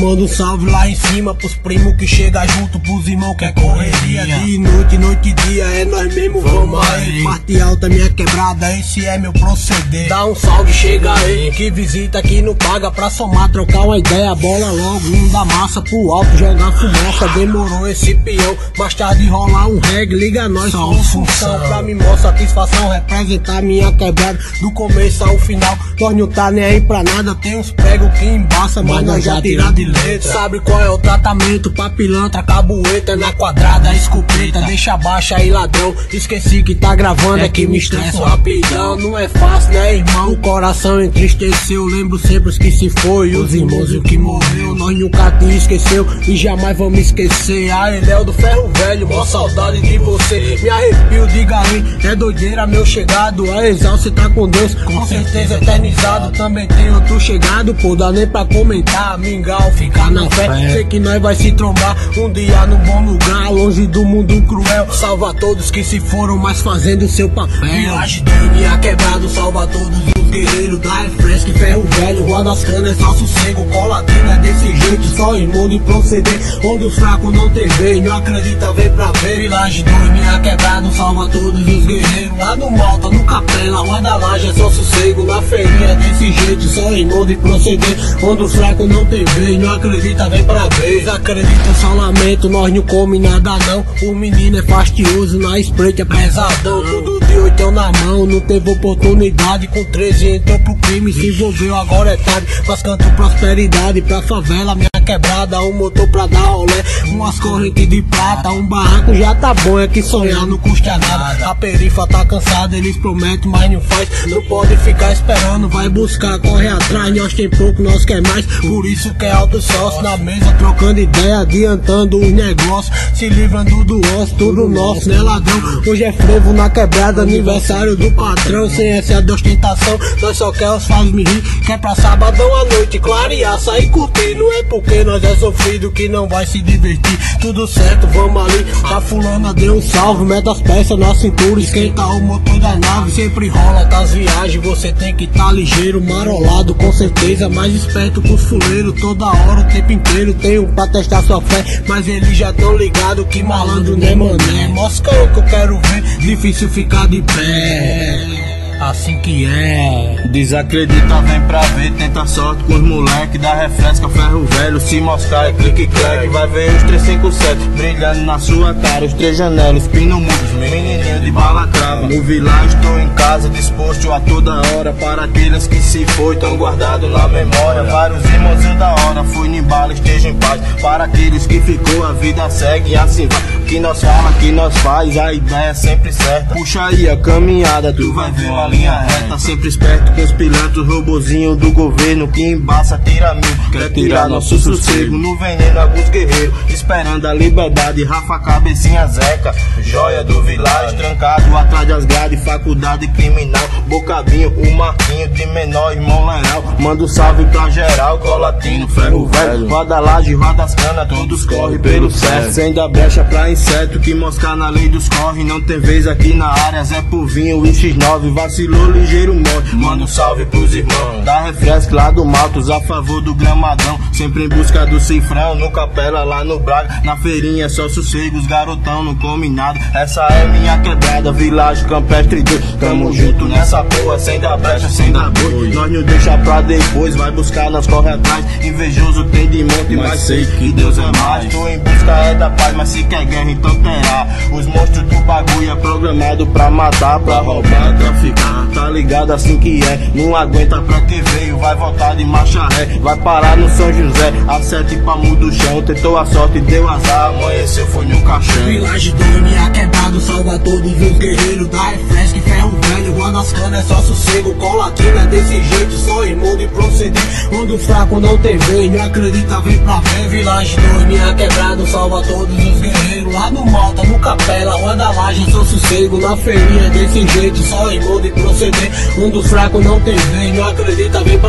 manda um salve lá em cima pros primos que chega junto, pros irmãos que é correria. De noite, noite e dia, é nós mesmo, vamos aí. Parte alta, minha quebrada, esse é meu proceder. Dá um salve, chega aí, que visita aqui não paga. Pra somar, trocar uma ideia, bola logo, um da massa pro alto, jogar fumaça. Demorou esse peão, mais tarde rolar um reggae, liga nós, só função. Pra mim mostrar satisfação, representar minha quebrada do começo ao final. Nós não tá nem aí pra nada, tem uns pregos que embaça, mas nós já tira de letra. Sabe qual é o tratamento? Pra pilantra, cabueta, na quadrada, escopeta. Deixa baixa aí, ladrão, esqueci que tá gravando, é que me estresso rapidão. Não é fácil, né, irmão? O coração entristeceu, lembro sempre os que se foi, os irmãos e o que morreu. Nós nunca te esqueceu e jamais vamos esquecer. A Enel do Ferro Velho, mó saudade de você. Me arrepio de garim, é doideira meu chegado. A Exal, cê tá com Deus, com certeza eternizado. Também tem outro chegado, pô, dá nem pra comentar. Mingau, ficar na fé, sei que nós vai se trombar um dia no bom lugar, longe do mundo cruel. Salva todos que se foram, mas fazendo seu papel. Village do minha quebrado, salva todos os guerreiros da Refresque, Ferro Velho, Rua das Canas, só sossego. Colatina é desse jeito, só irmão de proceder. Onde os fracos não tem vez, não acredita, vem pra ver. Village do minha quebrado, salva todos os guerreiros. Lá no Malta, no Capela, Rua da Laje, é só sossego. Na feirinha desse jeito, só irmão de proceder. Onde os fracos não tem vez, não acredita, vem pra ver. Acredita, só lamento, nós não come nada não. O menino é fastioso, na espreita é pesadão. Tudo de 8 na mão, não teve oportunidade. Com 13 entrou pro crime, se envolveu, agora é tarde. Mas canto prosperidade pra favela, minha quebrada. Um motor pra dar rolé, umas correntes de prata. Um barraco já tá bom, é que sonhar não custa nada. A perifa tá cansada, eles prometem, mas não faz. Não pode ficar esperando, vai buscar, corre atrás. Nós tem pouco, nós quer mais, por isso que é alto sócio. Na mesa trocando ideia, adiantando os negócios, se livrando do osso, tudo nosso, né, ladrão? Hoje é frevo na quebrada, aniversário do patrão. Sem essa de ostentação, nós só quer os faz me rir. Quer pra sabadão à noite, clarear, sair curtir. Não é porque nós é sofrido que não vai se divertir. Tudo certo, vamos ali, a fulana deu um salve. Mete as peças na cintura, esquenta o motor da nave. Sempre rola das viagens, você tem que tá ligeiro. Marolado com certeza, mais esperto que os fuleiros. Toda hora, o tempo inteiro, tenho pra testar sua fé. Mas eles já tão ligado que malandro nem mané. Mosca o que eu quero ver, difícil ficar de pé. Assim que é. Desacredita, vem pra ver, tenta sorte com os moleque da Refresca, Ferro Velho. Se mostrar é clique clack, vai ver os 357 brilhando na sua cara. Os 3 janelas, pino mudos, menininho de balacrava. No Village estou em casa, disposto a toda hora. Para aqueles que se foi, tão guardado na memória. Vários irmãozinhos da hora, fui em bala, esteja em paz. Para aqueles que ficou, a vida segue assim vai. Que nós fala, que nós faz, a ideia é sempre certa. Puxa aí a caminhada, tu vai ver uma linha reta. Sempre esperto com os pilantras, robozinho do governo que embaça, tira mil, quer tirar nosso sossego. No veneno alguns guerreiros, esperando a liberdade. Rafa, cabecinha, Zeca, joia do Village, trancado atrás das grades, faculdade criminal. Bocadinho, o Marquinho de menor, irmão leal. Manda um salve pra geral, Colatina, Ferro Velho, Rua da Laje, Rua das Canas, todos correm pelo certo. Sem dar brecha pra inseto que moscar na lei dos corre. Não tem vez aqui na área, Zé Povinho e X9, vacilou ligeiro morre. Manda um salve pros irmãos da Refresque lá do Maltos, a favor do Gramadão, sempre em busca do cifrão. No Capela lá no Braga, na feirinha é só sossego, os garotão não come nada. Essa é minha quebrada, Village Campestre 2. Tamo junto nessa porra, sem dar brecha, sem dar boi. Nós não deixa pra depois, vai buscar, nós corre atrás. Invejoso tem de monte, mas sei que Deus é mais. Tô em busca é da paz, mas se quer guerra então terá. Os monstros do bagulho é programado pra matar, pra roubar, traficar. Tá ligado assim que é, não aguenta pra que veio. Vai voltar de marcha ré, vai parar no São José. Acerte pra mudo do chão, tentou a sorte e deu azar. Amanheceu, foi no caixão. Village do minha quebrado, salva todos os guerreiros da Refresque, Ferro Velho, Rua das Canas, é só sossego. Colatina é desse jeito, só irmão de proceder. Onde o fraco não tem vez, não acredita, vem pra ver. Village do minha quebrado, salva todos os guerreiros. Lá no Malta, no Capela, Rua da Laje, só sossego. Na feirinha desse jeito, só irmão de proceder. Um dos fracos não tem vez, não acredita, vem